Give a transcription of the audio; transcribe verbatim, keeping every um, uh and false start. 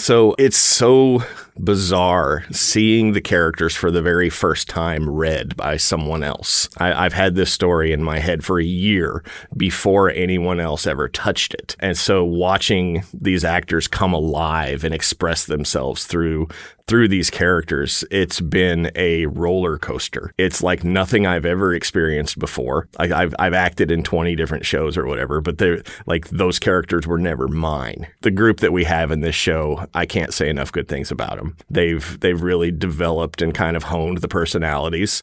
So it's so bizarre seeing the characters for the very first time read by someone else. I, I've had this story in my head for a year before anyone else ever touched it. And so watching these actors come alive and express themselves through through these characters, it's been a roller coaster. It's like nothing I've ever experienced before. I, I've I've acted in twenty different shows or whatever, but they're like those characters were never mine. The group that we have in this show, I can't say enough good things about them. They've they've really developed and kind of honed the personalities.